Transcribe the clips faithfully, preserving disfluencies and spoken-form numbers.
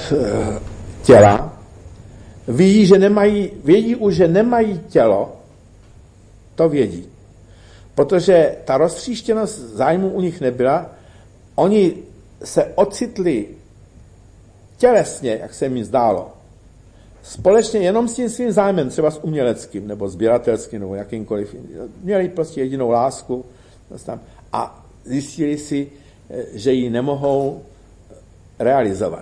těla, ví, že nemají, vědí už, že nemají tělo, to vědí. Protože ta roztříštěnost zájmu u nich nebyla, oni se ocitli tělesně, jak se mi zdálo, společně jenom s tím svým zájmem, třeba s uměleckým, nebo sběratelským, nebo jakýmkoliv. Měli prostě jedinou lásku a zjistili si, že ji nemohou realizovat.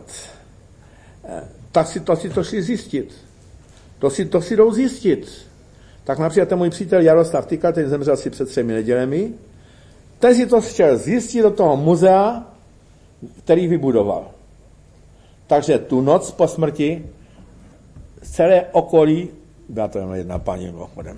Tak si to, si to šli zjistit. To si, to si jdou zjistit. Tak například ten můj přítel Jaroslav Tykal, ten zemřel asi před třemi nedělemi, ten si to chtěl zjistit do toho muzea, který vybudoval. Takže tu noc po smrti celé okolí, byla to jenom jedna paní, mimochodem,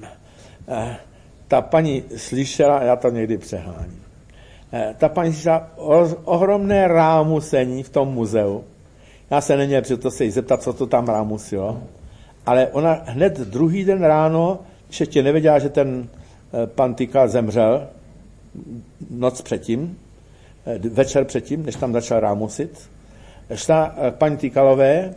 ta paní slyšela, já to někdy přeháním, ta paní slyšela ohromné rámusení v tom muzeu. Já se neměl přesto se jí zeptat, co to tam rámusilo, ale ona hned druhý den ráno, když ještě nevěděla, že ten pan Tykal zemřel noc předtím, večer předtím, než tam začal rámusit, šla paní Tykalové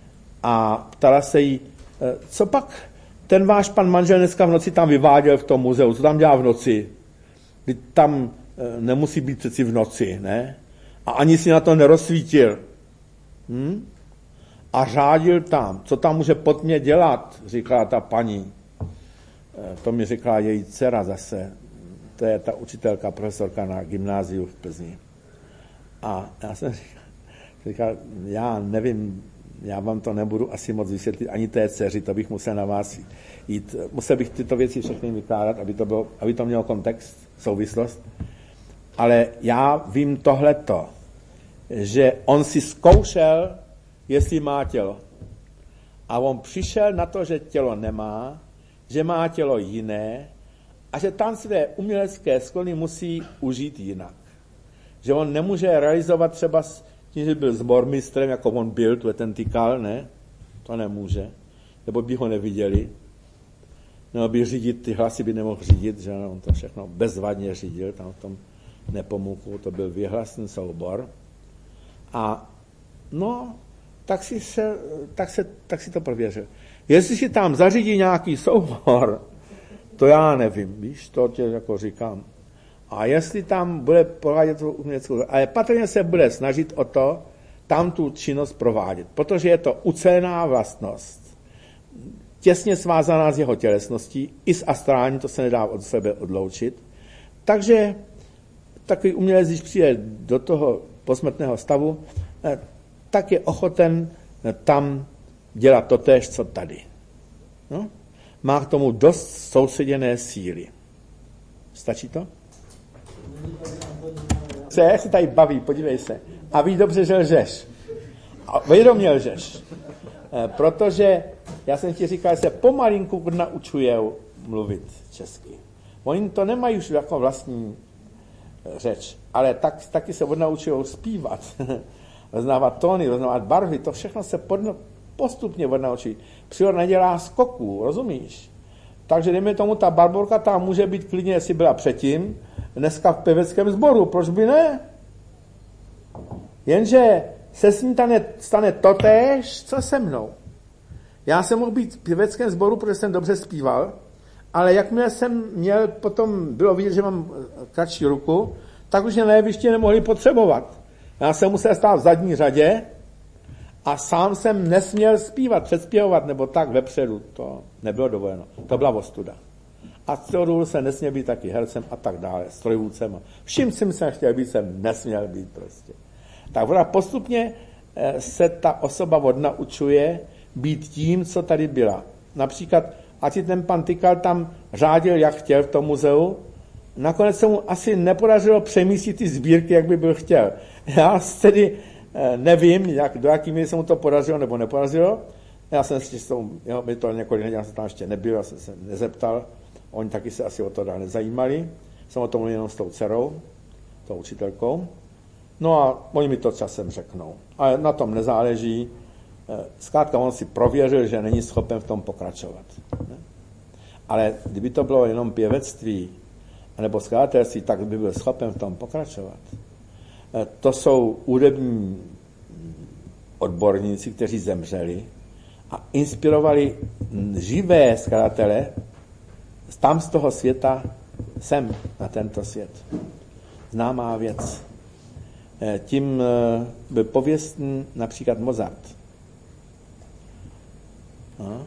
a ptala se jí, co pak ten váš pan manžel dneska v noci tam vyváděl v tom muzeu, co tam dělá v noci? Vždyť tam nemusí být přeci v noci, ne? A ani si na to nerozsvítil. Hm? A řádil tam, co tam může pod mě dělat, říkala ta paní. To mi říkala její dcera zase, to je ta učitelka, profesorka na gymnáziu v Plzni. A já jsem říkal, říkal, já nevím, já vám to nebudu asi moc vysvětlit, ani té dceři, to bych musel na vás jít. Musel bych tyto věci všechny vykládat, aby to, bylo, aby to mělo kontext, souvislost. Ale já vím tohleto, že on si zkoušel, jestli má tělo. A on přišel na to, že tělo nemá, že má tělo jiné a že tam své umělecké sklony musí užít jinak. Že on nemůže realizovat třeba tím, že byl sbormistrem, jako on byl, to je ten Tykal, ne? To nemůže. Nebo by ho neviděli. Nebo by řídit, ty hlasy by nemohl řídit, že on to všechno bezvadně řídil, tam v tom Nepomuku, to byl věhlasný soubor. A no, tak si, se, tak, se, tak si to prověřil. Jestli si tam zařídí nějaký soubor, to já nevím, víš, to tě jako říkám. A jestli tam bude provádět tu uměleckou, ale patrně se bude snažit o to, tam tu činnost provádět, protože je to ucelená vlastnost, těsně svázaná s jeho tělesností, i s astrální, to se nedá od sebe odloučit. Takže takový umělec, když přijde do toho posmrtného stavu, tak je ochoten tam dělat totéž, co tady. No? Má k tomu dost soustředěné síly. Stačí to? Se, jak se tady baví, podívej se. A víš dobře, že lžeš. A vědomě lžeš. E, protože, já jsem ti říkal, že se pomalinku naučujou mluvit česky. Oni to nemají už jako vlastní řeč, ale tak, taky se odnaučujou zpívat, roznávat tóny, roznávat barvy, to všechno se podno, postupně odnaučí. Příroda nedělá skoků, rozumíš? Takže dejme tomu, ta Barborka tam může být klidně, jestli byla předtím, dneska v pěveckém sboru, proč by ne? Jenže se s ní stane, stane totéž, co se mnou. Já jsem mohl být v pěveckém sboru, protože jsem dobře zpíval, ale jakmile jsem měl, potom bylo vidět, že mám kratší ruku, tak už mě na jevišti nemohli potřebovat. Já jsem musel stát v zadní řadě a sám jsem nesměl zpívat, předspěvovat, nebo tak vepředu. To nebylo dovoleno. To byla ostuda. A z toho důvodu se nesměl být taky hercem a tak dále, strojvůdcem. Vším jsem se chtěl být, jsem nesměl být prostě. Tak postupně se ta osoba odnaučuje být tím, co tady byla. Například, ať si ten pan Tykal tam řádil, jak chtěl v tom muzeu, nakonec se mu asi nepodařilo přemístit ty sbírky, jak by byl chtěl. Já tedy nevím, jak, do jaký míry se mu to podařilo nebo nepodařilo. Já jsem si s tou, jo, my to několik nedělal, jsem tam ještě nebyl, já jsem se nezeptal. Oni taky se asi o to dál nezajímali. Jsem o tom mluvil jenom s tou dcerou, tou učitelkou. No a oni mi to časem řeknou. Ale na tom nezáleží. Zkrátka on si prověřil, že není schopen v tom pokračovat. Ale kdyby to bylo jenom pěvectví nebo skladatelství, tak by byl schopen v tom pokračovat. To jsou údební odborníci, kteří zemřeli a inspirovali živé skladatele tam z toho světa sem na tento svět. Známá věc. Tím byl pověstný například Mozart. No.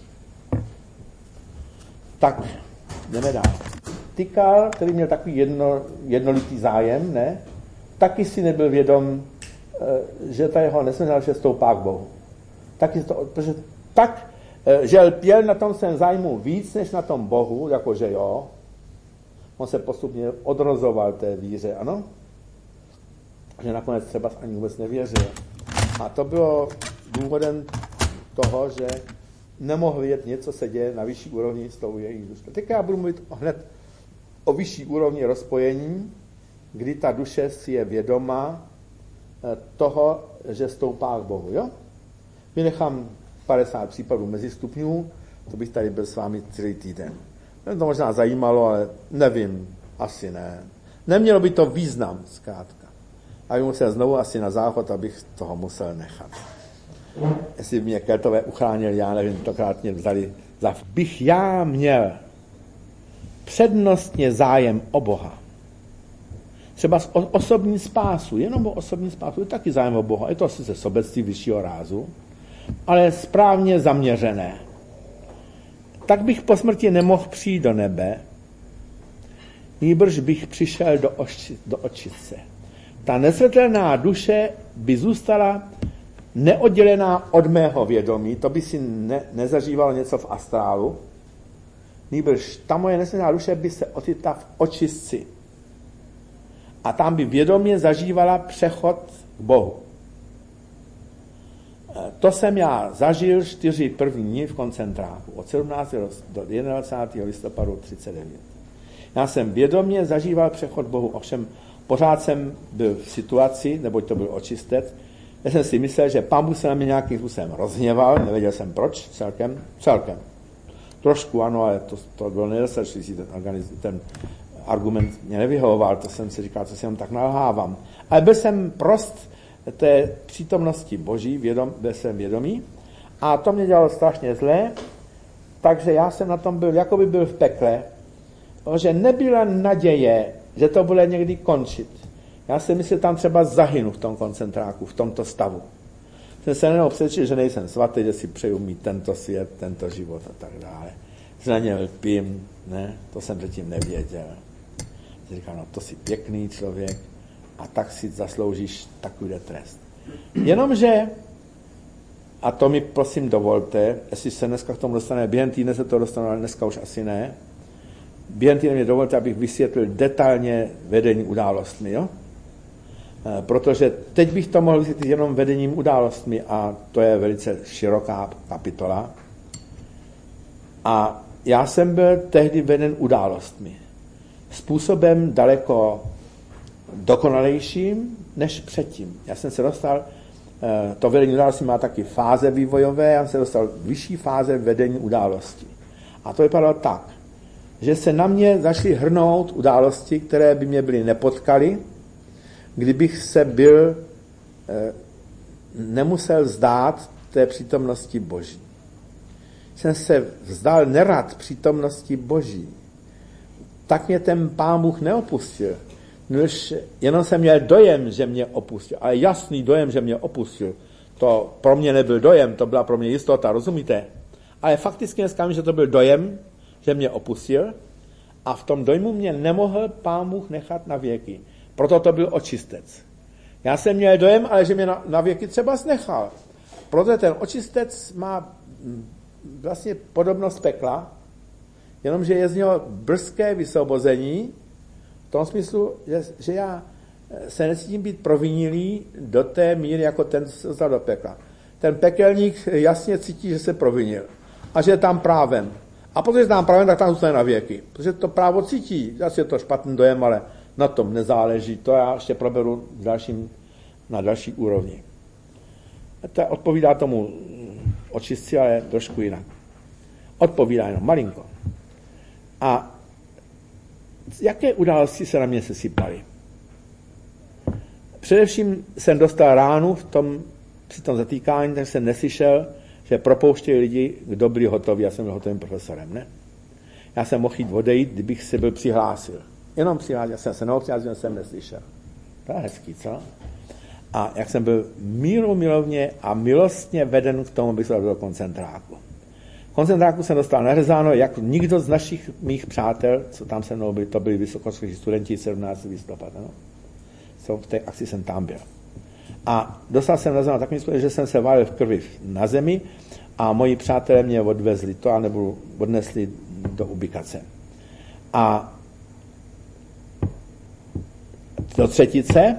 Tak, jdeme dál. Tykal, který měl takový jedno, jednolitý zájem, ne? Taky si nebyl vědom, že ta jeho nesmysl, že stoupá k Bohu. Taky to, protože tak, že lpěl na tom svém zájmu víc, než na tom Bohu, jakože jo, on se postupně odrozoval té víře, ano? Že nakonec třeba ani vůbec nevěřil. A to bylo důvodem toho, že nemohl vědět něco, se děje na vyšší úrovni s tou jejich duší. Teď já budu mluvit hned o vyšší úrovni rozpojení, kdy ta duše si je vědoma toho, že stoupá k Bohu. Jo? Vynechám padesát případů mezistupňů, to bych tady byl s vámi celý týden. Mě to možná zajímalo, ale nevím, asi ne. Nemělo by to význam, zkrátka. A bych musel znovu asi na záchod, abych toho musel nechat. Jestli by mě Keltové uchránili, já nevím, tokrát mě vzali za... Bych já měl přednostně zájem o Boha. Třeba o osobní spásu, jenom o osobní spásu, je taky zájem o Boha. Je to sice sobectví vyššího rázu, ale správně zaměřené. Tak bych po smrti nemohl přijít do nebe, nýbrž bych přišel do, oči, do očice. Ta nesvětelná duše by zůstala neoddělená od mého vědomí, to by si ne, nezažívalo něco v astrálu, nýbrž ta moje nesvětelná duše by se ocitla v očistci. A tam by vědomě zažívala přechod k Bohu. To jsem já zažil čtyři první dny v koncentráku, od sedmnáctého do dvacátého prvního listopadu třicet devět. Já jsem vědomě zažíval přechod k Bohu, ovšem pořád jsem byl v situaci, neboť to byl očistec, já jsem si myslel, že Pán Bůh se na mě nějakým způsobem rozhněval, nevěděl jsem proč, celkem, celkem. Trošku ano, ale to, to bylo nedostačující, ten, ten argument mě nevyhovoval, to jsem si říkal, co si jenom tak nalhávám. Ale byl jsem prost té přítomnosti Boží, vědom, byl jsem vědomý a to mě dělalo strašně zlé, takže já jsem na tom byl, jako by byl v pekle, že nebyla naděje, že to bude někdy končit. Já si myslím, že tam třeba zahynu v tom koncentráku, v tomto stavu. Jsem se jenom přečil, že nejsem svatý, že si přeju mít tento svět, tento život a tak dále. Že na ně lpím, ne, to jsem předtím nevěděl. Jsem říkal, no to jsi pěkný člověk a tak si zasloužíš takový trest. Jenomže, a to mi prosím dovolte, jestli se dneska k tomu dostane, během týdne se to dostane, ale dneska už asi ne, během týdne mě dovolte, abych vysvětlil detailně vedení událostmi, jo? Protože teď bych to mohl vysvětlit jenom vedením událostmi a to je velice široká kapitola. A já jsem byl tehdy veden událostmi. Způsobem daleko dokonalejším než předtím. Já jsem se dostal, to vedení událostí má taky fáze vývojové, já jsem se dostal vyšší fáze vedení událostí. A to vypadalo tak, že se na mě začaly hrnout události, které by mě byly nepotkaly, kdybych se byl, nemusel vzdát té přítomnosti Boží. Jsem se vzdal nerad přítomnosti Boží. Tak mě ten Pán Bůh neopustil. Než jenom jsem měl dojem, že mě opustil. Ale jasný dojem, že mě opustil. To pro mě nebyl dojem, to byla pro mě jistota, rozumíte? Ale fakticky dneska vím, že to byl dojem, že mě opustil a v tom dojmu mě nemohl Pán Bůh nechat na věky. Proto to byl očistec. Já jsem měl dojem, ale že mě na, na věky třeba znechal. Proto ten očistec má vlastně podobnost pekla, jenomže je z něho brzké vysvobození, v tom smyslu, že, že já se necítím být provinilý do té míry, jako ten, co se dostal do pekla. Ten pekelník jasně cítí, že se provinil a že je tam právem. A protože je tam právem, tak tam zůstane na věky. Protože to právo cítí, asi je to špatný dojem, ale na tom nezáleží. To já ještě proberu dalším, na další úrovni. To odpovídá tomu očistci, ale trošku jinak. Odpovídá jenom malinko. A jaké události se na mě sesypaly? Především jsem dostal ránu v tom při tom zatýkání, tak jsem neslyšel, že propouštějí lidi, kdo byli hotoví. Já jsem byl hotovým profesorem, ne? Já jsem mohl jít odejít, kdybych se byl přihlásil. Jenom přihlásil, já jsem se neopřihlásil, jsem neslyšel. To je hezký, co? A jak jsem byl míru milovně a milostně veden k tomu, abych se do koncentráku. V koncentráku jsem dostal nařezáno, jak nikdo z našich mých přátel, co tam se mnou byli, to byli vysokoškolští studenti sedmnáctého listopadu, no? Co v té akci jsem tam byl. A dostal jsem nařezáno takovým způsobem, že jsem se válil v krvi na zemi a moji přátelé mě odvezli to, anebo odnesli do ubikace. A do třetice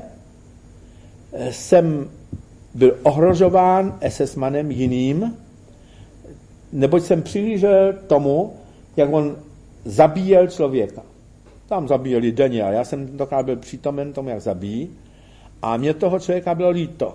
jsem byl ohrožován esesmanem jiným, neboť jsem přihlížel tomu, jak on zabíjel člověka. Tam zabíjeli denně a já jsem tentokrát byl přítomen tomu, jak zabíjí a mě toho člověka bylo líto.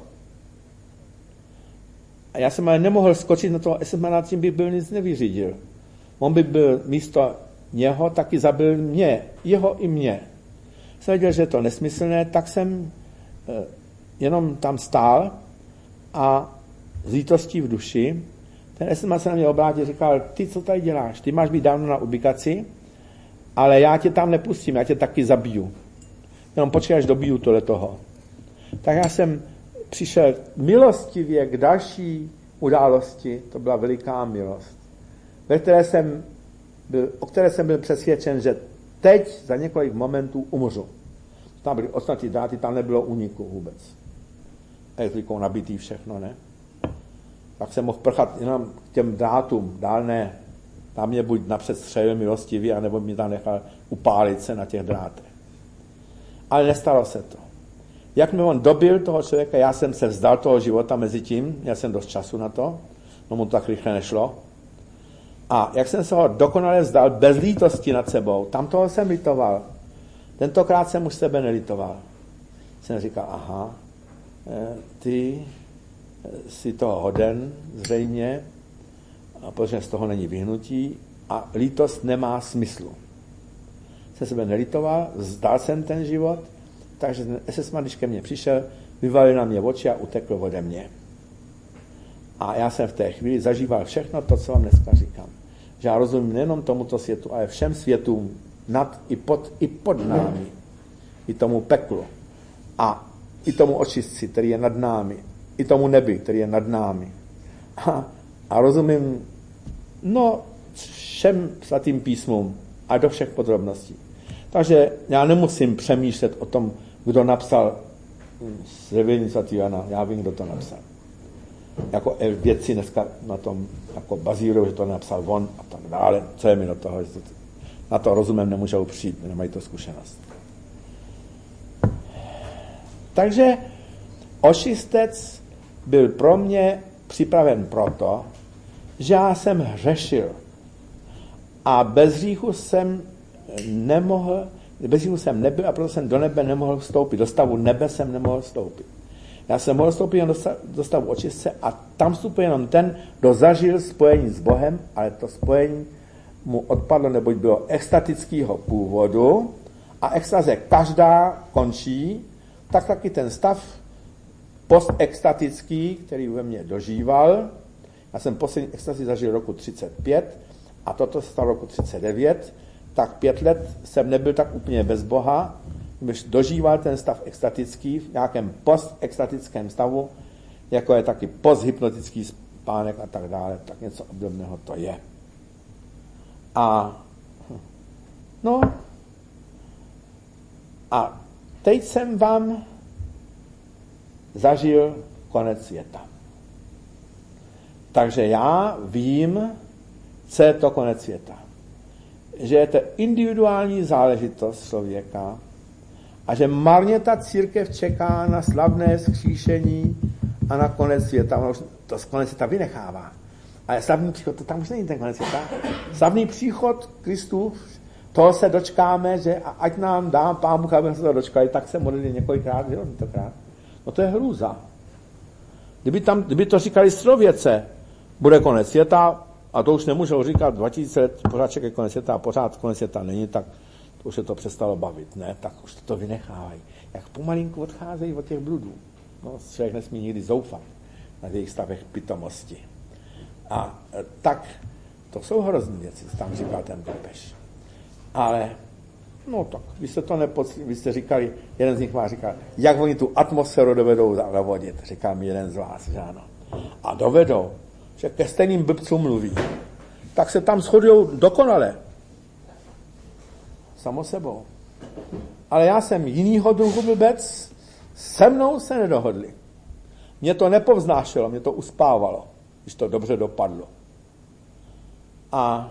A já jsem ale nemohl skočit na toho esesmana, tím by byl nic nevyřídil. On by byl místo něho, taky zabil mě, jeho i mě. Jsem věděl, že je to nesmyslné, tak jsem eh, jenom tam stál a z lítostí v duši ten esesman se na mě obrátil a říkal, ty co tady děláš, ty máš být dávno na ubikaci, ale já tě tam nepustím, já tě taky zabiju. Jenom počkej, až dobiju tohle toho. Tak já jsem přišel milostivě k další události, to byla veliká milost, ve které jsem byl, o které jsem byl přesvědčen, že teď za několik momentů umřu. Tam byly ostatní dráty, tam nebylo úniku vůbec. Elektrikou nabitý všechno, ne? Tak jsem mohl prchat jenom k těm drátům, dál ne. Tam mě buď napřed střelil milostivý, anebo mě tam nechal upálit se na těch drátech. Ale nestalo se to. Jak mi on dobil toho člověka, já jsem se vzdal toho života mezi tím, měl jsem dost času na to, no mu to tak rychle nešlo. A jak jsem se ho dokonale vzdal, bez lítosti nad sebou, tam toho jsem litoval. Tentokrát jsem už sebe nelitoval. Jsem říkal, aha, ty si toho hoden zřejmě, protože z toho není vyhnutí a lítost nemá smyslu. Jsem sebe nelitoval, vzdal jsem ten život, takže ten esesman, když ke mně přišel, vyvalil na mě oči a utekl ode mě. A já jsem v té chvíli zažíval všechno to, co vám dneska říkám. Že já rozumím nejenom tomuto světu, ale všem světům nad i pod, i pod námi. I tomu peklu. A i tomu očistci, který je nad námi. I tomu nebi, který je nad námi. A, a rozumím no všem svatým písmům a do všech podrobností. Takže já nemusím přemýšlet o tom, kdo napsal zjevení svatého Jana. Já vím, kdo to napsal. Jako vědci dneska na tom jako bazírují, že to napsal on a tak dále. Co je mi do toho? Že to, na to rozumem nemůžou přijít, nemají to zkušenost. Takže očistec byl pro mě připraven proto, že já jsem hřešil a bez hříchu jsem nemohl, bez hříchu jsem nebyl a proto jsem do nebe nemohl vstoupit. Do stavu nebe jsem nemohl vstoupit. Já jsem mohl vstoupit jen do stavu očistce a tam vstupuje jenom ten, kdo zažil spojení s Bohem, ale to spojení mu odpadlo, neboť bylo extatického původu a extaze každá končí, tak taky ten stav postextatický, který ve mně dožíval. Já jsem poslední extazi zažil roku třicet pět a toto se stalo roku třicet devět, tak pět let jsem nebyl tak úplně bez Boha, když dožíval ten stav extatický v nějakém postextatickém stavu, jako je taky posthypnotický spánek a tak dále, tak něco obdobného to je. A no a teď jsem vám zažil konec světa. Takže já vím, co je to konec světa. Že je to individuální záležitost člověka a že marně ta církev čeká na slavné vzkříšení a na konec světa. Ono už to z konec světa vynechává. Ale slavný příchod, to tam už není ten konec světa. Slavný příchod Kristův, toho se dočkáme, že ať nám dá Pán Bůh, aby se to dočkali, tak se modlili několikrát, že tentokrát. No to je hrůza. Kdyby, tam, kdyby to říkali slověce, bude konec světa, a to už nemůžou říkat dva tisíce let, pořád čekají konec světa a pořád konec světa není, tak to už se to přestalo bavit, ne? Tak už to vynechávají. Jak pomalinku odcházejí od těch bludů. No, člověk nesmí nikdy zoufat. na jejich stavech pitomosti. A tak to jsou hrozný věci, tam říkal ten papež. Ale, no tak, vy jste to nepocítili, vy jste říkali, jeden z nich má říkal, jak oni tu atmosféru dovedou zavodit, říkal mi jeden z vás, že ano. A dovedou, že ke stejným blbcům mluví. Tak se tam shodují dokonale. Samo sebou. Ale já jsem jinýho druhu blbec, se mnou se nedohodli. Mě to nepovznášelo, mě to uspávalo, když to dobře dopadlo. A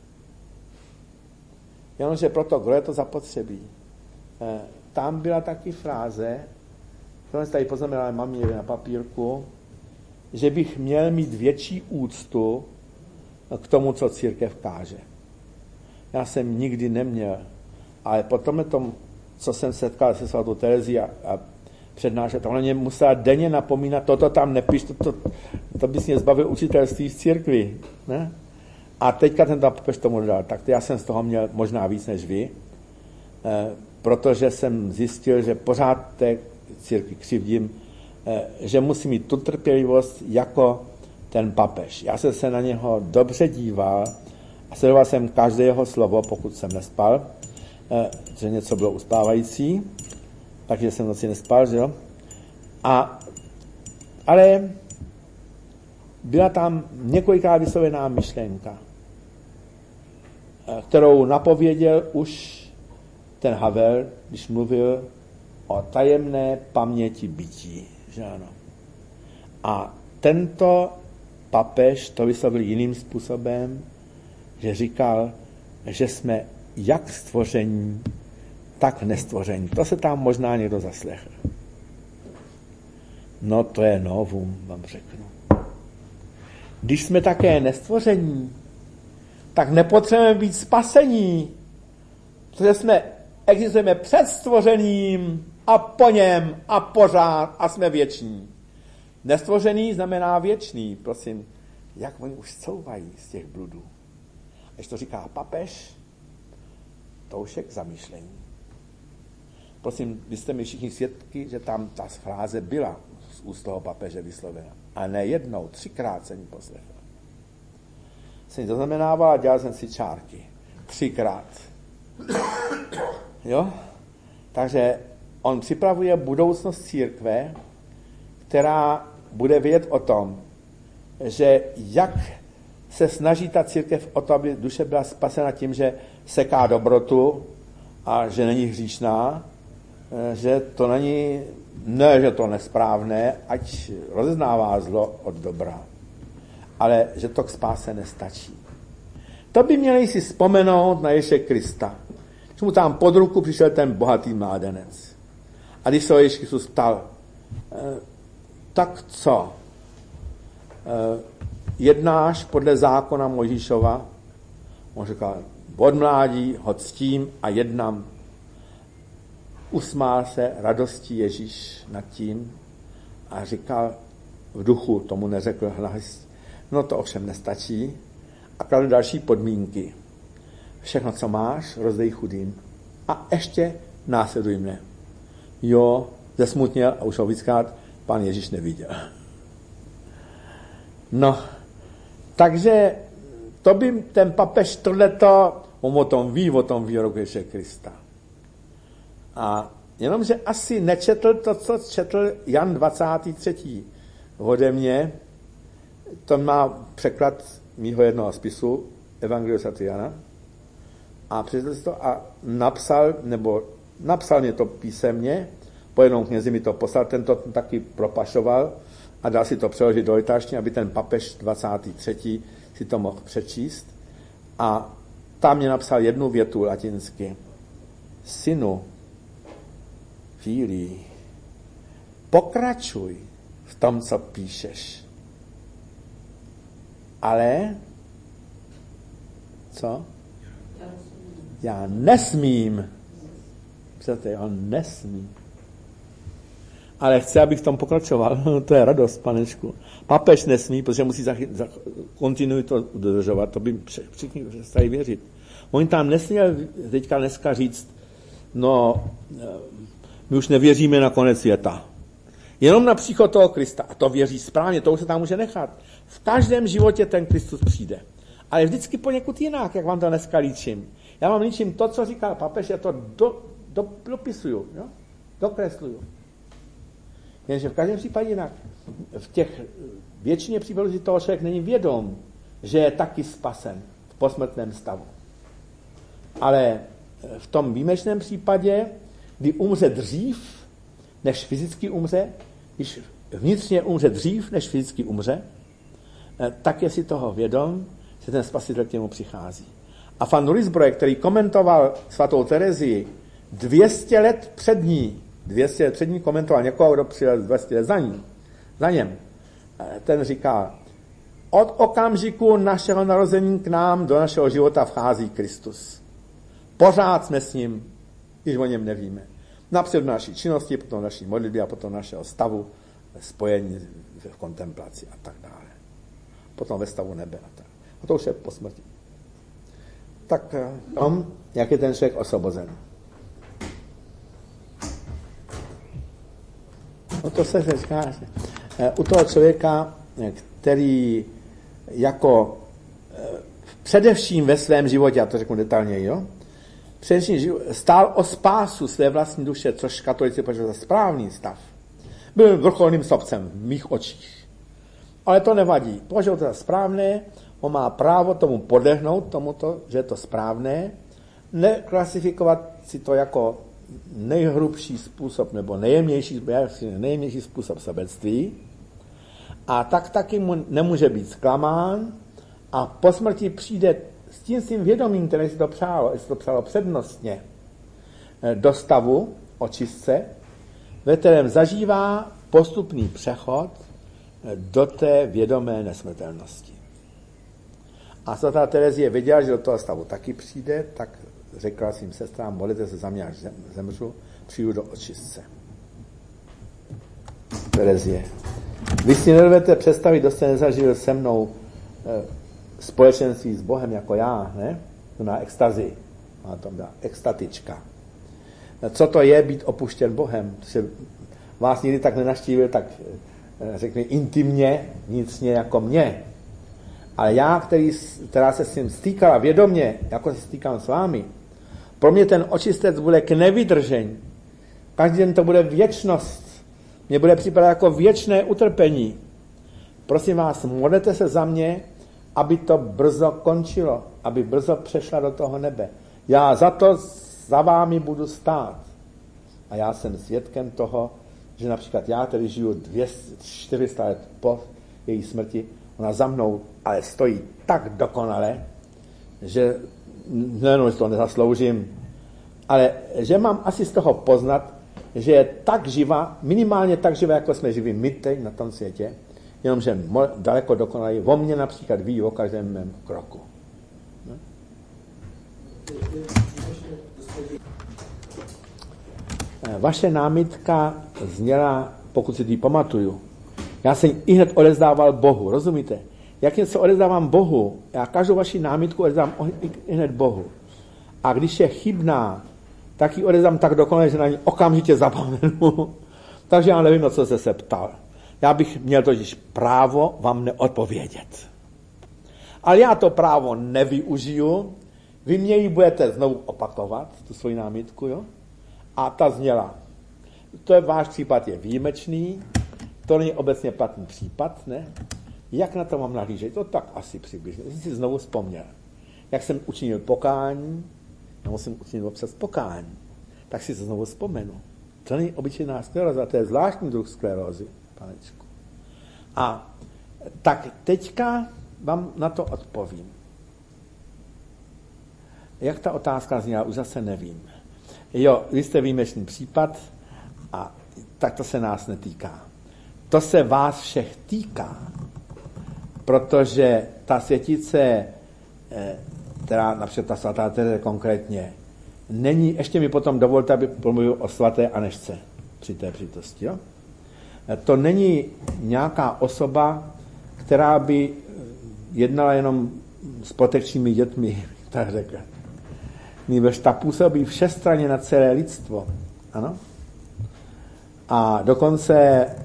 jenomže proto, kdo je to zapotřebí, eh, tam byla taky fráze, kterou jsem tady poznamenal, mám ji na papírku, že bych měl mít větší úctu k tomu, co církev káže. Já jsem nikdy neměl, ale potom tom, co jsem setkal se svatou Terezí a, a přednášel, to mě musela denně napomínat, toto tam nepiš, to, to, to bys mě zbavil učitelství v církvi. Ne? A teďka ten papež tomu dodal, tak já jsem z toho měl možná víc než vy, eh, protože jsem zjistil, že pořád té církvi křivdím, eh, že musí mít tu trpělivost jako ten papež. Já jsem se na něho dobře díval a sledoval jsem každé jeho slovo, pokud jsem nespal, eh, že něco bylo uspávající, takže jsem noci nespal, že jo. A, ale byla tam několikrát vyslovená myšlenka, kterou napověděl už ten Havel, když mluvil o tajemné paměti bytí. Že ano. A tento papež to vyslovil jiným způsobem, že říkal, že jsme jak stvoření, tak nestvoření. To se tam možná někdo zaslechl. No to je novum, vám řeknu. Když jsme také nestvoření, tak nepotřebujeme být spasení, protože jsme, existujeme před stvořením a po něm a pořád a jsme věční. Nestvořený znamená věčný, prosím, jak oni už couvají z těch bludů. Když to říká papež, to už je k zamýšlení. Prosím, vy jste mi všichni svědky, že tam ta fráze byla z úst toho papeže vyslovena. A ne jednou, třikrát jsem ji poslechl. Jsem ji zaznamenával a dělal jsem si čárky. Třikrát. Jo? Takže on připravuje budoucnost církve, která bude vědět o tom, že jak se snaží ta církev o to, aby duše byla spasena tím, že seká dobrotu a že není hříšná, že to není, ne, že to nesprávné, ať rozeznává zlo od dobra, ale že to k spáse nestačí. To by měli si vzpomenout na Ježíše Krista. Když mu tam pod ruku přišel ten bohatý mládenec. A když se ho Ježíš Kristus ptal, tak co? Jednáš podle zákona Mojžíšova? On říkal, od mládí ho ctím a jednám. Usmál se radostí Ježíš nad tím a říkal v duchu, tomu neřekl hlas, no to ovšem nestačí, a kladl další podmínky. Všechno, co máš, rozdej chudým a ještě následuj mne. Jo, zesmutněl a už ho víckrát pán Ježíš neviděl. No, takže to by ten papež tohleto, on o tom ví, o tom výroku Ježíše Krista. A jenomže asi nečetl to, co četl Jan dvacátý třetí ode mě, to má překlad mýho jednoho spisu, Evangelium svatého Jana, a přečetl si to a napsal, nebo napsal mě to písemně, po jednom knězi mi to poslal, ten to taky propašoval a dal si to přeložit do italštiny, aby ten papež dvacátý třetí si to mohl přečíst. A tam mě napsal jednu větu latinsky. Synu, Fílí, pokračuj v tom, co píšeš. Ale, co? Já nesmím. Přesně, on nesmí. Ale chce, abych v tom pokračoval. To je radost, panečku. Papež nesmí, protože musí za, za kontinuitu dodržovat. To by všichni přestali věřit. On tam nesměl teďka dneska říct, no, my už nevěříme na konec světa. Jenom na příchod toho Krista. A to věří správně, to už se tam může nechat. V každém životě ten Kristus přijde. Ale vždycky poněkud jinak, jak vám to dneska líčím. Já vám líčím to, co říkal papež, já to do, do, dopisuju, jo? Dokresluju. Jenže v každém případě jinak. V těch většině případů si toho člověk není vědom, že je taky spasen v posmrtném stavu. Ale v tom výjimečném případě, kdy umře dřív, než fyzicky umře, když vnitřně umře dřív, než fyzicky umře, tak je si toho vědom, že ten spasitel k němu přichází. A Van Ruysbroek, který komentoval svatou Terezii dvě stě let před ní, dvě stě let před ní komentoval někoho, kdo přijel dvě stě let za ní, za něm, ten říká, od okamžiku našeho narození k nám do našeho života vchází Kristus. Pořád jsme s ním, když o něm nevíme. Napřed naší činnosti, potom naší modlitby a potom našeho stavu, spojení v kontemplaci a tak dále. Potom ve stavu nebe a tak. A to už je po smrti. Tak on, jak je ten člověk osvobozen. No to se říká, u toho člověka, který jako především ve svém životě, já to řeknu detailněji, jo, především stál o spásu své vlastní duše, což katolici považují za správný stav. Byl vrcholným sobcem v mých očích. Ale to nevadí. Považují to za správné, on má právo tomu podlehnout, tomuto, že je to správné, neklasifikovat si to jako nejhrubší způsob, nebo nejjemnější, nejjemnější způsob sobectví. A tak taky mu nemůže být zklamán a po smrti přijde s tím svým vědomím, které si to přálo, jestli to přálo přednostně, do stavu očistce, ve kterém zažívá postupný přechod do té vědomé nesmrtelnosti. A svatá Terezie věděla, že do toho stavu taky přijde, tak řekla svým sestrám, modlete se za mě, až zemřu, přijdu do očistce. Terezie. Vy si nedovedete představit, kdo jste nezažil se mnou e, společenství s Bohem jako já, ne? To na extazi. A to byla extatička. Co to je být opuštěn Bohem? Že vás nikdy tak nenaštívil, tak e, řekne intimně, vnitřně jako mě. Ale já, který, která se s tím stýkala vědomě, jako se stýkám s vámi, pro mě ten očistec bude k nevydržení. Každý den to bude věčnost. Mně bude připadat jako věčné utrpení. Prosím vás, modlete se za mě, aby to brzo končilo, aby brzo přešla do toho nebe. Já za to za vámi budu stát. A já jsem svědkem toho, že například já, který žiju dvě stě, čtyři sta let po její smrti, ona za mnou ale stojí tak dokonale, že nejenom, že to nezasloužím, ale že mám asi z toho poznat, že je tak živá, minimálně tak živá, jako jsme živí my teď na tom světě, jenomže daleko dokonalý. O mně například ví o každém mém kroku. Ne? Vaše námitka zněla, pokud si ji pamatuju, já jsem i hned odezdával Bohu, rozumíte? Jak něco odezdávám Bohu, já každou vaši námitku odezdám i hned Bohu. A když je chybná, tak ji odezdám tak dokonale, že na ní okamžitě zapomenu. Takže já nevím, na co jste se ptal. Já bych měl totiž právo vám neodpovědět. Ale já to právo nevyužiju, vy mě ji budete znovu opakovat, tu svoji námitku, jo? A ta zněla. To je váš případ je výjimečný, to není obecně platný případ, ne? Jak na to mám nahlížet? To tak asi přibližně. Jsem si znovu vzpomněl. Jak jsem učinil pokání, já musím učinit občas pokání, tak si to znovu vzpomenu. To není obyčejná skleróza, to je zvláštní druh sklerózy, panečku. A tak teďka vám na to odpovím. Jak ta otázka zněla, už zase nevím. Jo, vy jste výjimečný případ a tak to se nás netýká. To se vás všech týká, protože ta světice, která například ta svatá Tereze konkrétně, není, ještě mi potom dovolte, aby promluvil o svaté Anežce při té přítosti. Jo? To není nějaká osoba, která by jednala jenom s protekčními dětmi, tak řekl. Nýbrž ta působí všestranně na celé lidstvo. Ano? A dokonce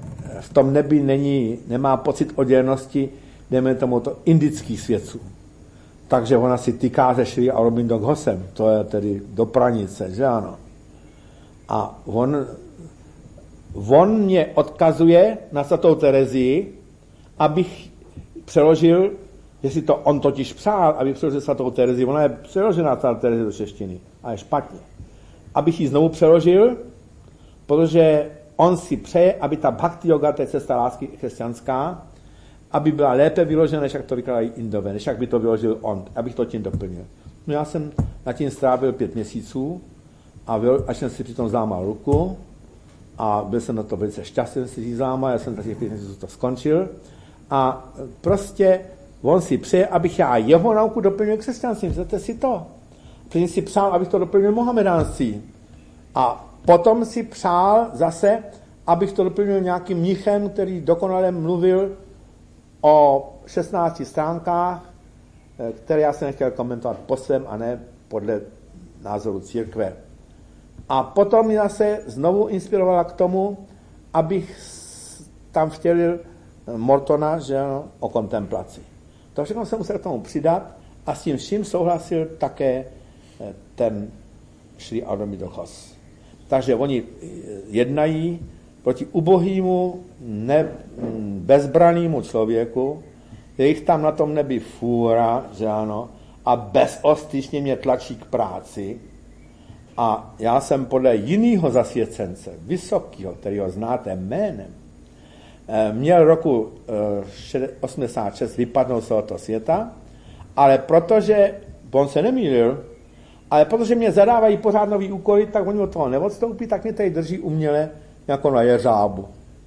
v tom nebi není, nemá pocit oddělenosti, dejme tomu to indických svědců. Takže ona si tyká se Šri Aurobindo Ghosem, to je tedy do pranice, že ano. A on, on mě odkazuje na svatou Terezii, abych přeložil, jestli to on totiž přál, abych přeložil svatou Terezii, ona je přeložená svatá Terezii do češtiny, a je špatně. Abych ji znovu přeložil, protože on si přeje, aby ta bhakti yoga, to je cesta lásky křesťanská, aby byla lépe vyložena, než jak to vykládají Indové, než jak by to vyložil on, abych to tím doplnil. No já jsem na tím strávil pět měsíců a až jsem si přitom zlámal ruku a byl jsem na to velice šťastný, že si ji zlámal, já jsem za těch pět měsíců to skončil a prostě on si přeje, abych já jeho nauku doplnil křesťanství, myslíte si to? Protože si přál, abych to doplnil mohamedánství. A potom si přál zase, abych to doplnil nějakým mnichem, který dokonale mluvil o šestnácti stránkách, které já jsem nechtěl komentovat po svém a ne podle názoru církve. A potom mě zase znovu inspirovala k tomu, abych tam vtělil Mortona, že ano, o kontemplaci. To všechno jsem musel k tomu přidat a s tím vším souhlasil také ten Šri Aurobindo Ghos. Takže oni jednají proti ubohýmu, ne, bezbranému člověku, je jich tam na tom nebi fůra, že ano, a bezostyšně mě tlačí k práci. A já jsem podle jiného zasvěcence, vysokého, kterého znáte jménem, měl roku osmdesát šest vypadnout z tohoto světa, ale protože, on se nemýlil, ale protože mě zadávají pořád nový úkoly, tak oni od toho neodstoupí, tak mě tady drží uměle jako na jeřábu.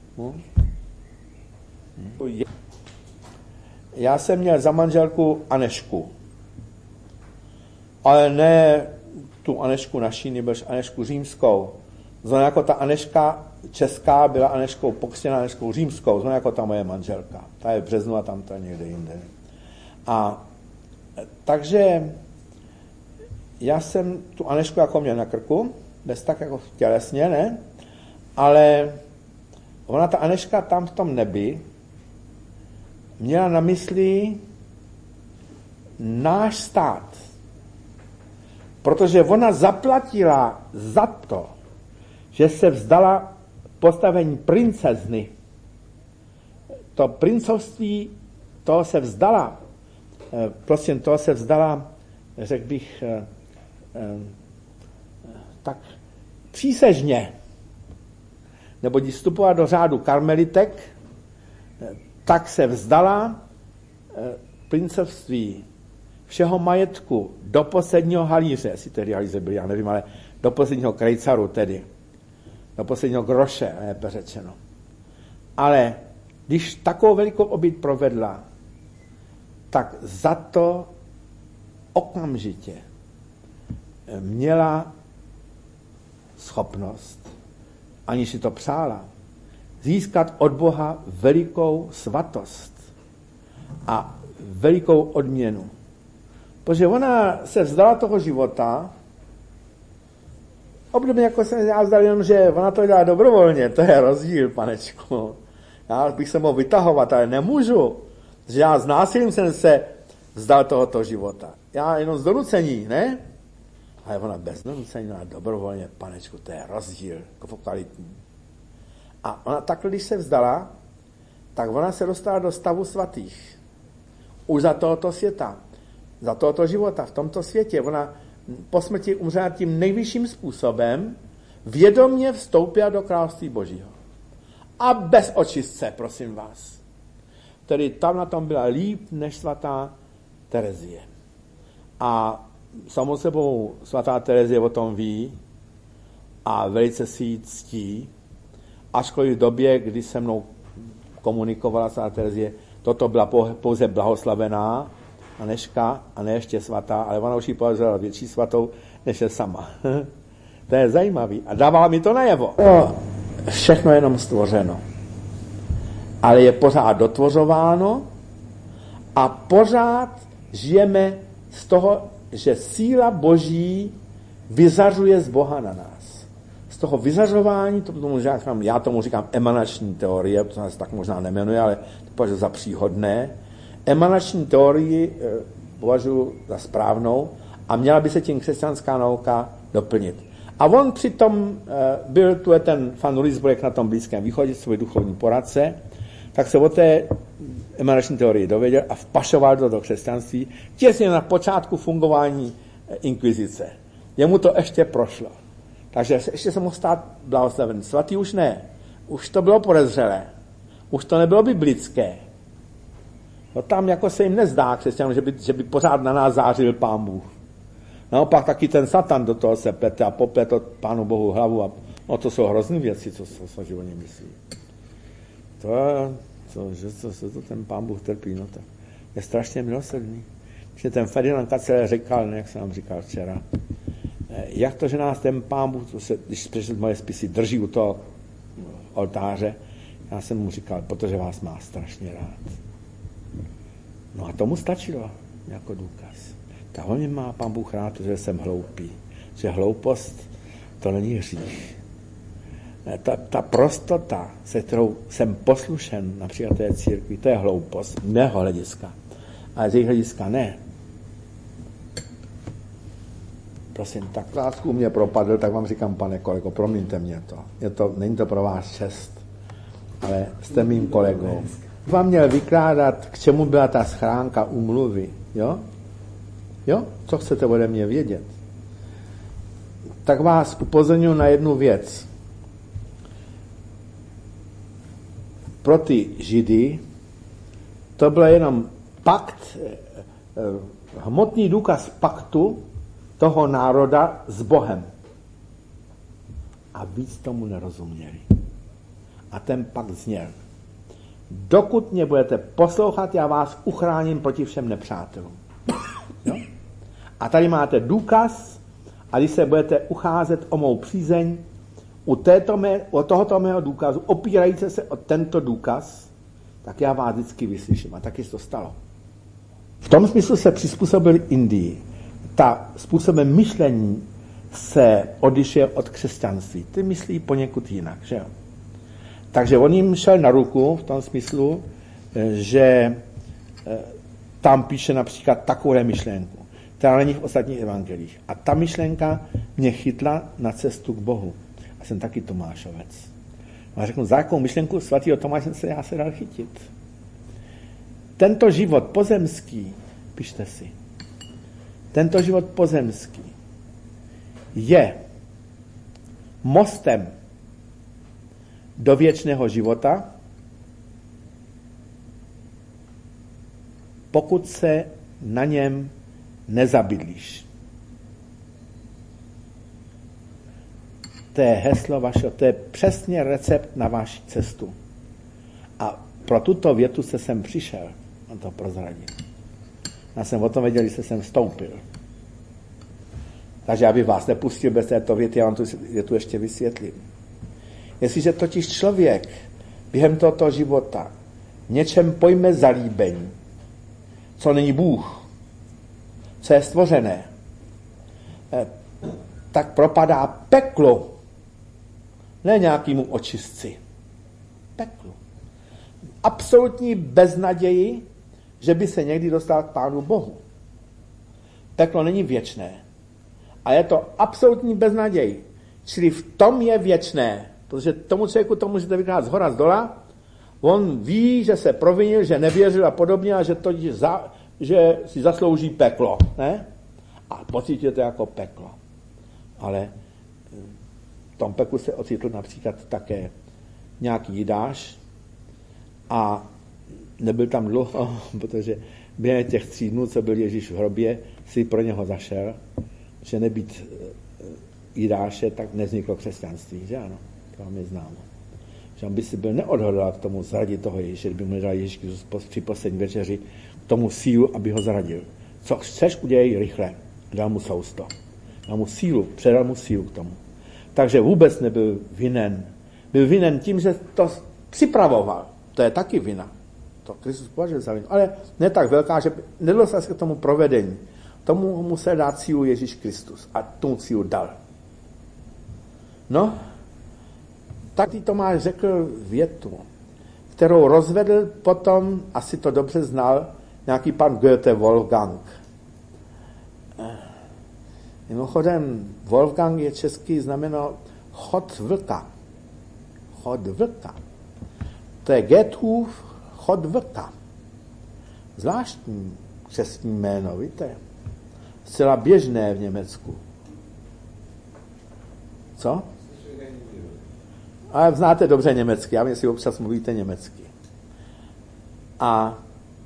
Já jsem měl za manželku Anešku, ale ne tu Anešku naší, nebož Anešku římskou. Znamená jako ta Aneška česká byla Aneškou pokřtěná Aneškou římskou, znamená jako ta moje manželka. Ta je v březnu a tam to je někde jinde. A takže já jsem tu Anešku jako měl na krku, bez tak jako tělesně, ne? Ale ona, ta Aneška tam v tom nebi, měla na mysli náš stát. Protože ona zaplatila za to, že se vzdala postavení princezny. To princovství, toho se vzdala, prosím, toho se vzdala, řekl bych, tak přísežně. Nebo když vstupovala do řádu karmelitek, tak se vzdala princovství, všeho majetku do posledního halíře, jestli tedy halíře byli, já nevím, ale do posledního krejcaru tedy, do posledního groše, lépe řečeno. Ale když takovou velikou oběť provedla, tak za to okamžitě měla schopnost, aniž si to přála, získat od Boha velikou svatost a velikou odměnu. Protože ona se vzdala toho života, obdobně jako jsem já vzdal, jenom, že ona to dělá dobrovolně, to je rozdíl, panečku. Já bych se mohl vytahovat, ale nemůžu, že já s násilím jsem se vzdal tohoto života. Já jenom z donucení, ne? Ale ona bez donucení, ona dobrovolně, panečku, to je rozdíl, kvalitní. A ona takhle, když se vzdala, tak ona se dostala do stavu svatých. Už za tohoto světa, za tohoto života, v tomto světě. Ona po smrti umřela tím nejvyšším způsobem, vědomě vstoupila do království Božího. A bez očistce, prosím vás. Tedy tam na tom byla líp než svatá Terezie. A samo sebou svatá Terezie o tom ví a velice si ji ctí, ačkoliv v době, kdy se mnou komunikovala svatá Terezie, toto byla pouze blahoslavená Aneška a ne ještě svatá, ale ona už ji považovala větší svatou, než je sama. To je zajímavý. A dávala mi to najevo. No, všechno je jenom stvořeno. Ale je pořád dotvořováno a pořád žijeme z toho, že síla Boží vyzařuje z Boha na nás. z toho vyzařování, to tomu říkám, já tomu říkám emanační teorie, to se tak možná nemenuje, ale to považuji za příhodné. Emanační teorii e, považuji za správnou a měla by se tím křesťanská nauka doplnit. A on přitom e, byl tu je ten Van Ruysbroek na tom Blízkém východě, svůj duchovní poradce, tak se o té emanační teorii dověděl a vpašoval to do křesťanství těsně na počátku fungování inkvizice. Jemu to ještě prošlo. Takže ještě se mohl stát blahoslaven. Svatý už ne. Už to bylo podezřelé. Už to nebylo biblické. No tam jako se jim nezdá křesťanům, že by, že by pořád na nás zářil Pán Bůh. Naopak taky ten Satan do toho se plete a popletl Pánu Bohu hlavu. A, no to jsou hrozný věci, co, co, co o něm myslí. To, co, že, co, co to ten Pán Bůh trpí, no to je strašně milosrdný. Že ten Ferdinand Kacel říkal, ne, jak jsem vám říkal včera, jak to, že nás ten Pán Bůh, to se, když přečet moje spisy, drží u toho oltáře, já jsem mu říkal, protože vás má strašně rád. No a tomu stačilo jako důkaz. Tak on mě má Pán Bůh rád, že jsem hloupý. Že hloupost to není hřích. Ta, ta prostota, se kterou jsem poslušen například té církvi, to je hloupost mého hlediska. Ale z jejich hlediska ne. Prosím, tak lásku mě propadl, tak vám říkám, pane kolego, promiňte mě to. Je to. Není to pro vás čest, ale jste mým kolegou. Vám měl vykládat, k čemu byla ta schránka úmluvy, jo? Jo? Co chcete ode mě vědět? Tak vás upozorňuji na jednu věc. Pro ty Židy to byl jenom pakt, hmotný důkaz paktu toho národa s Bohem. A víc tomu nerozuměli. A ten pakt zněl. Dokud mě budete poslouchat, já vás uchráním proti všem nepřátelům. Jo? A tady máte důkaz, a když se budete ucházet o mou přízeň, u, této mé, u tohoto mého důkazu, opírající se o tento důkaz, tak já vás vždycky vyslyším. A taky se to stalo. V tom smyslu se přizpůsobili Indii. Ta způsobem myšlení se odlišuje od křesťanství. Ty myslí poněkud jinak, že jo? Takže on jim šel na ruku v tom smyslu, že tam píše například takovou myšlenku, která není v ostatních evangelích. A ta myšlenka mě chytla na cestu k Bohu. A jsem taky Tomášovec. A řeknu, za jakou myšlenku svatého Tomáše se já se dal chytit? Tento život pozemský, pište si, tento život pozemský je mostem do věčného života, pokud se na něm nezabydlíš. To je heslo vaše, to je přesně recept na vaši cestu. A pro tuto větu se sem přišel, on to prozradil. Já jsem o tom věděl, když se sem vstoupil. Takže abych vás nepustil bez této věty, já vám tu větu ještě vysvětlím. Jestliže totiž člověk během tohoto života něčem pojme zalíbení, co není Bůh, co je stvořené, tak propadá peklu, ne nějakému očistci. Peklu. Absolutní beznaději, že by se někdy dostal k Pánu Bohu. Peklo není věčné. A je to absolutní beznaděj. Čili v tom je věčné. Protože tomu člověku to můžete vykládat z hora, z dola. On ví, že se provinil, že nevěřil a podobně a že, to, za, že si zaslouží peklo. Ne? A pocítí to jako peklo. Ale v tom peklu se ocitl například také nějaký Jidáš a nebyl tam dlouho, protože během těch tří dnů, co byl Ježíš v hrobě, si pro něho zašel, že nebýt Jidáše, tak nevzniklo křesťanství, že ano, to vám je známo. Že on by si byl neodhodlal k tomu zradit toho Ježíše, kdyby mu nedal Ježíš při poslední večeři k tomu sílu, aby ho zradil. Co chceš, udělej rychle. Dal mu sousto. Dal mu sílu, předal mu sílu k tomu. Takže vůbec nebyl vinen. Byl vinen tím, že to připravoval. To je taky vina. To Kristus považuje za vinu. Ale ne tak velká, že nedostal se k tomu provedení. Tomu musel dát sílu Ježíš Kristus. A tomu sílu dal. No, tak ty Tomáš řekl větu, kterou rozvedl potom, asi to dobře znal, nějaký pan Goethe Wolfgang. Mimochodem, Wolfgang je český znameno chod vlka. Chod vlka. To je Goethův chod vlka. Zvláštní český jméno, víte? Zcela běžné v Německu. Co? Ale znáte dobře německy, já vím, si občas mluvíte německy. A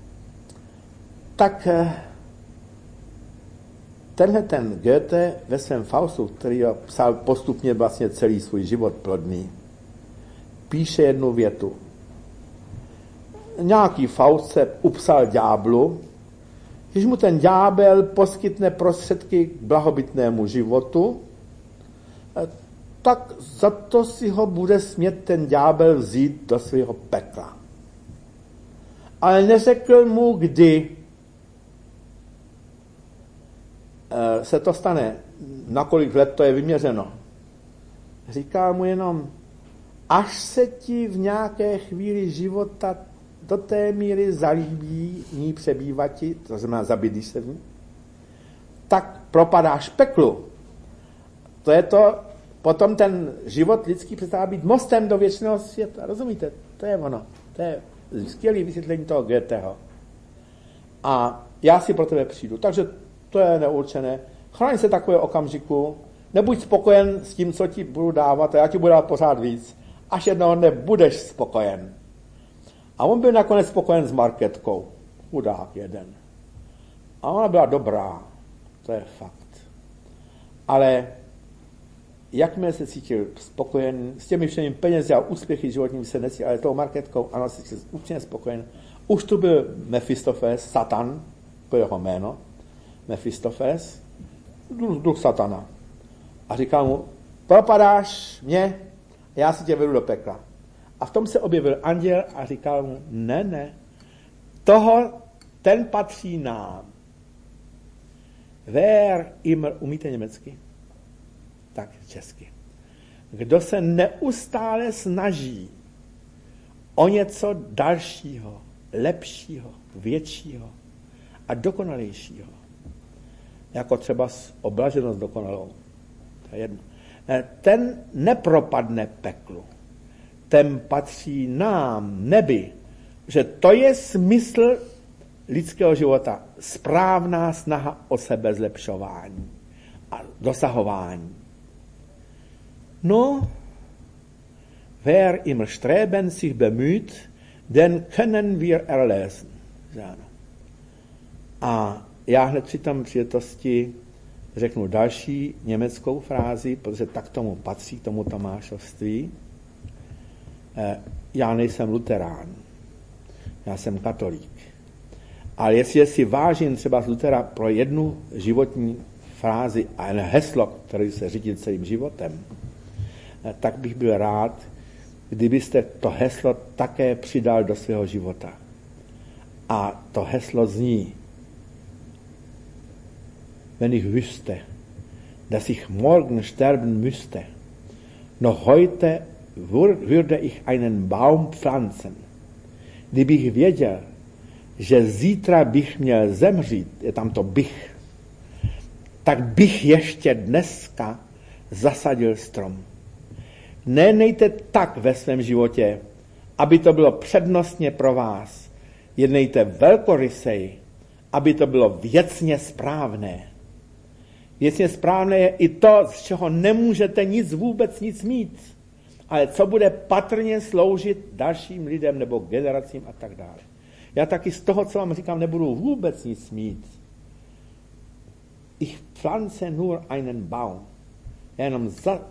tak tenhle ten Goethe ve svém Faustu, který psal postupně vlastně celý svůj život plodný, píše jednu větu. Nějaký Faust se upsal ďáblu, když mu ten ďábel poskytne prostředky k blahobytnému životu, tak za to si ho bude smět ten ďábel vzít do svého pekla. Ale neřekl mu, kdy se to stane, na kolik let to je vyměřeno. Říká mu jenom, až se ti v nějaké chvíli života do té míry zalíbí ní přebývati, to znamená zabydlíš se v ní, tak propadáš peklu. To je to, potom ten život lidský přestává být mostem do věčného světa. Rozumíte? To je ono. To je skvělé vysvětlení toho Goetheho. A já si pro tebe přijdu. Takže to je neurčené. Chraň se takové okamžiku, nebuď spokojen s tím, co ti budu dávat, a já ti budu dát pořád víc, až jednoho dne budeš spokojen. A on byl nakonec spokojen s Marketkou. Chudák jeden. A ona byla dobrá. To je fakt. Ale jakmile se cítil spokojen, s těmi všemi penězi a úspěchy životními se necítil, ale tou Marketkou, ano, se cítil úplně spokojen. Už tu byl Mephistopheles, Satan, to je jeho jméno, Mephistopheles, duch Satana. A říkal mu, propadáš mě, já si tě vedu do pekla. A v tom se objevil anděl a říkal mu, ne, ne, toho, ten patří nám. Wer immer, umíte německy? Tak česky. Kdo se neustále snaží o něco dalšího, lepšího, většího a dokonalejšího, jako třeba oblaženost dokonalou, to je jedno, ten nepropadne peklu. Ten patří nám, nebi, že to je smysl lidského života. Správná snaha o sebezlepšování a dosahování. No, wer im Streben sich bemüht, den können wir erlesen. A já hned při tom příležitosti řeknu další německou frázi, protože tak tomu patří, k tomu tomášovství. Já nejsem luterán, já jsem katolík. Ale jestli si vážím třeba z Lutera pro jednu životní frázi a jen heslo, které se řídí celým životem, tak bych byl rád, kdybyste to heslo také přidal do svého života. A to heslo zní: Wenn ich wüsste, dass ich morgen sterben müsste, noch heute würde ich einen Baum pflanzen. Kdybych věděl, že zítra bych měl zemřít, je tam to bych, tak bych ještě dneska zasadil strom. Nenejte tak ve svém životě, aby to bylo přednostně pro vás. Jednejte velkorysej, aby to bylo věcně správné. Věcně správné je i to, z čeho nemůžete nic vůbec nic mít, ale co bude patrně sloužit dalším lidem nebo generacím a tak dále. Já taky z toho, co vám říkám, nebudu vůbec nic mít. Ich pflanze nur einen Baum. Já jenom za...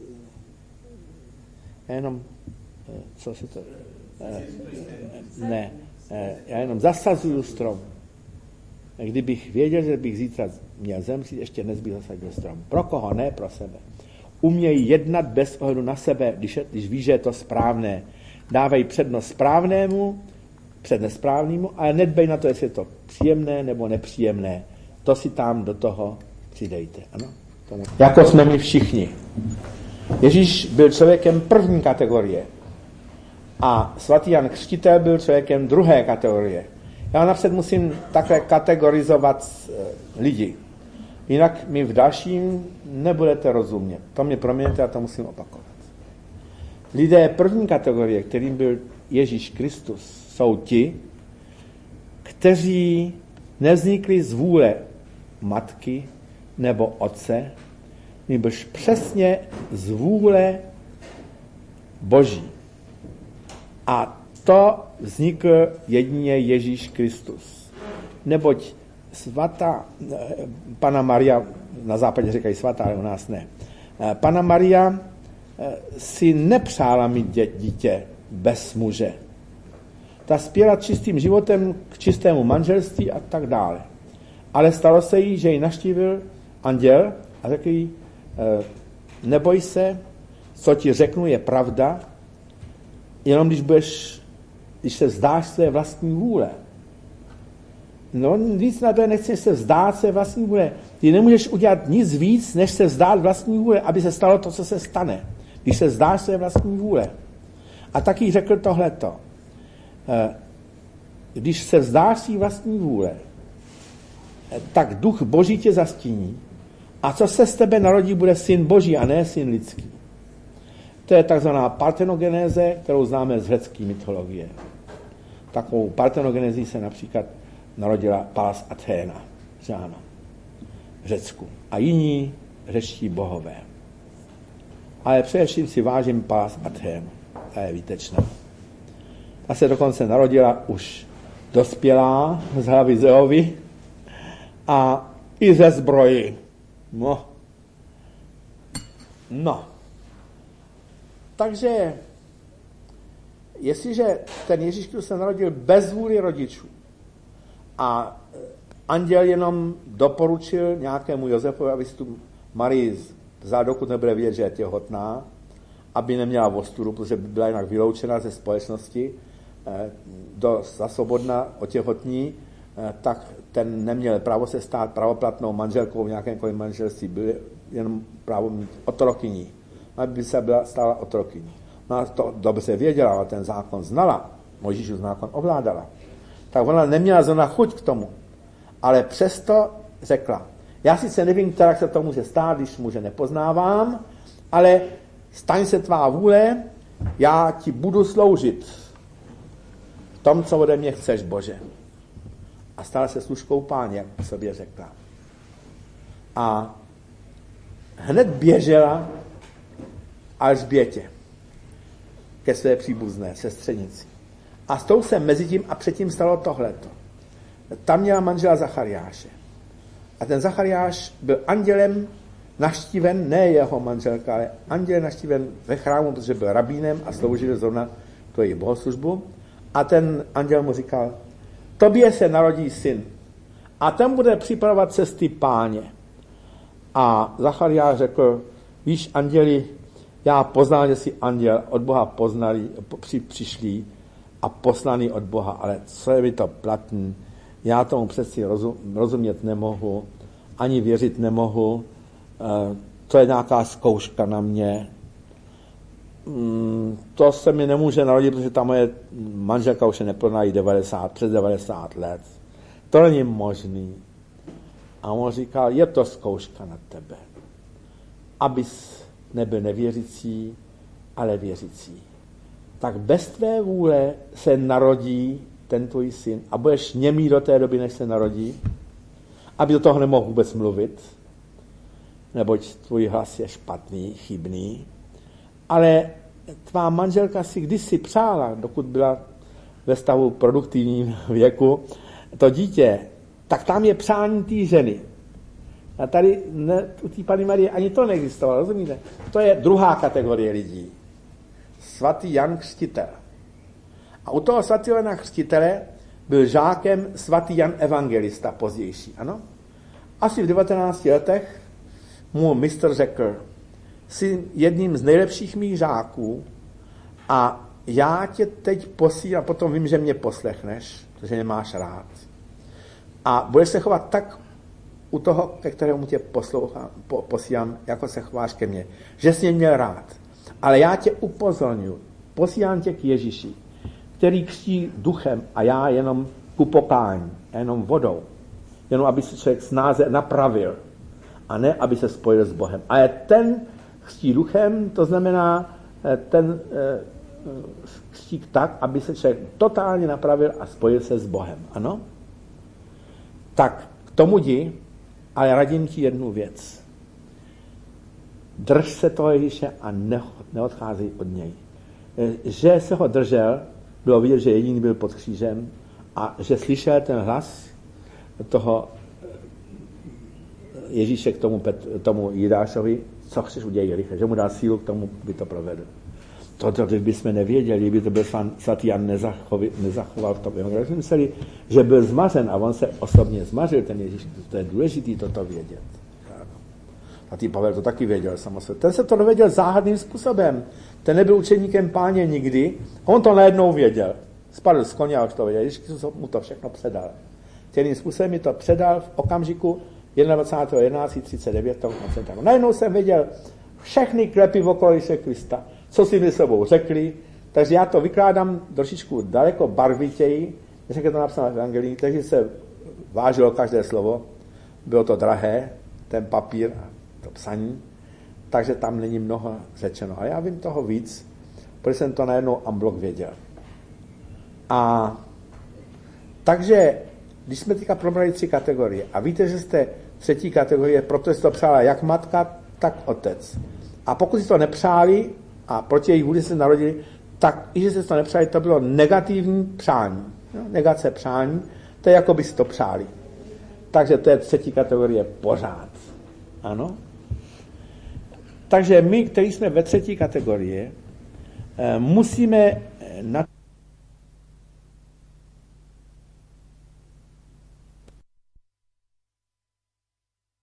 Já jenom... Co se to... Ne. Já jenom zasazuju strom. Kdybych věděl, že bych zítra měl zemřít, ještě dnes bych zasadil strom. Pro koho? Ne pro sebe. Uměj jednat bez ohledu na sebe, když, je, když víš, že je to správné. Dávej přednost správnému, před nesprávnému, ale nedbej na to, jestli je to příjemné nebo nepříjemné. To si tam do toho přidejte. Ano? Tomu. Jako jsme my všichni. Ježíš byl člověkem první kategorie a svatý Jan Křtitel byl člověkem druhé kategorie. Já napřed musím takhle kategorizovat lidi. Jinak mi v dalším nebudete rozumět. To mě proměňte a to musím opakovat. Lidé první kategorie, kterým byl Ježíš Kristus, jsou ti, kteří nevznikli z vůle matky nebo otce, nebož přesně z vůle Boží. A to vznikl jedině Ježíš Kristus. Neboť svatá, Panna Maria, na západě říkají svatá, ale u nás ne. Panna Maria si nepřála mít dítě bez muže. Ta spěla čistým životem k čistému manželství a tak dále. Ale stalo se jí, že ji navštívil anděl a řekl jí, neboj se, co ti řeknu je pravda, jenom když budeš, když se vzdáš své vlastní vůle. No víc na to nechceš se vzdát své vlastní vůle. Ty nemůžeš udělat nic víc, než se vzdát vlastní vůle, aby se stalo to, co se stane. Když se vzdáš své vlastní vůle. A taky řekl tohleto. Když se vzdáš svý vlastní vůle, tak duch Boží tě zastíní a co se z tebe narodí, bude syn Boží a ne syn lidský. To je takzvaná partenogenéze, kterou známe z řecké mytologie. Takovou partenogenezí se například narodila Pallas Athena, že ano, v Řecku. A jiní řečtí bohové. Ale především si vážím Pallas Athenu. Ta je výtečná. Ta se dokonce narodila už dospělá z hlavy Zeovy a i ze zbroji. No. No. Takže, jestliže ten Ježíš Kristus se narodil bez vůli rodičů a anděl jenom doporučil nějakému Josefovi, aby si tu Marii vzal, dokud nebude vědět, že je těhotná, aby neměla ostudu, protože by byla jinak vyloučena ze společnosti, do, za svobodna otěhotní, tak ten neměl právo se stát pravoplatnou manželkou v nějakém manželství, byl jenom právo mít otrokyní, aby se byla stala otrokyní. No to dobře věděla, ale ten zákon znala, Mojžíšův zákon ovládala. Tak ona neměla zrovna chuť k tomu, ale přesto řekla, já sice nevím, jak se to může stát, když muže nepoznávám, ale staň se tvá vůle, já ti budu sloužit v tom, co ode mě chceš, Bože. A stala se služkou Páně, jak o sobě řekla. A hned běžela Alžbětě ke své příbuzné sestřenici. A s tou se mezi tím a předtím stalo tohleto. Tam měla manžela Zachariáše. A ten Zachariáš byl andělem navštíven, ne jeho manželka, ale anděl navštíven ve chrámu, protože byl rabínem a sloužil zrovna tu její bohoslužbu. A ten anděl mu říkal, tobě se narodí syn a ten bude připravovat cesty Páně. A Zachariáš řekl, víš, anděli, já poznal, že jsi anděl od Boha poznali, při, přišlý a poslaný od Boha, ale co je mi to platný, já tomu přeci rozum, rozumět nemohu, ani věřit nemohu, e, to je nějaká zkouška na mě. Mm, to se mi nemůže narodit, protože ta moje manželka už je neplná i devadesát, přes devadesát let. To není možný. A on říkal, je to zkouška na tebe, abys nebyl nevěřící, ale věřící. Tak bez tvé vůle se narodí ten tvůj syn a budeš němý do té doby, než se narodí, aby do toho nemohl vůbec mluvit, neboť tvůj hlas je špatný, chybný, ale tvá manželka si kdysi přála, dokud byla ve stavu produktivním věku, to dítě, tak tam je přání té ženy. A tady ne, u té Panny Marie ani to neexistovalo, rozumíte? To je druhá kategorie lidí. Svatý Jan Křtitel. A u toho svatého Jana Křtitele byl žákem svatý Jan Evangelista pozdější, ano? Asi v devatenácti letech mu mistr řekl, jsi jedním z nejlepších mých žáků a já tě teď posílám, a potom vím, že mě poslechneš, protože mě máš rád. A budeš se chovat tak u toho, ke kterému tě poslouchám, po, posílám, jako se chováš ke mně, že jsi mě měl rád. Ale já tě upozorňuji, posílám tě k Ježíši, který křtí duchem a já jenom ku pokání, jenom vodou. Jenom aby se člověk snáze napravil a ne, aby se spojil s Bohem. Ale ten křtí duchem, to znamená ten křtí tak, aby se člověk totálně napravil a spojil se s Bohem. Ano? Tak k tomu jdi, ale radím ti jednu věc. Drž se toho Ježíše a neodcházej od něj. Že se ho držel, bylo vidět, že jediný byl pod křížem a že slyšel ten hlas toho Ježíše k tomu, Pet, tomu Jidášovi, co chceš udělat rychle, že mu dal sílu k tomu, by to provedl. Toto bychom nevěděli, kdyby to byl svatý Jan nezachoval, nezachoval v tom. My jsme mysleli, že byl zmařen a on se osobně zmařil, ten Ježíš. To je důležité toto vědět. Svatý Pavel to taky věděl samozřejmě. Ten se to dověděl záhadným způsobem. Ten nebyl učeníkem Páně nikdy. On to najednou věděl. Spadl z koně a už to věděl. Ježíš mu to všechno předal. Těmým způsobem mi to předal v okamžiku dvacátého prvního jedenáctého třicet devět. Najednou jsem věděl všechny klepy okolo Ježíše Krista, co si mi sebou řekli, takže já to vykládám trošičku daleko barvitěji, než jak je to napsáno v Evangelii, takže se vážilo každé slovo, bylo to drahé, ten papír a to psaní, takže tam není mnoho řečeno. A já vím toho víc, protože jsem to najednou en bloc věděl. A takže, když jsme teďka probrali tři kategorie a víte, že jste třetí kategorie, protože jste to přála jak matka, tak otec. A pokud si to nepřáli a proti jejich vůli se narodili, tak i že se to nepřáli, to bylo negativní přání. No, negace přání, to je jako by si to přáli. Takže to je třetí kategorie pořád. Ano? Takže my, kteří jsme ve třetí kategorii, musíme na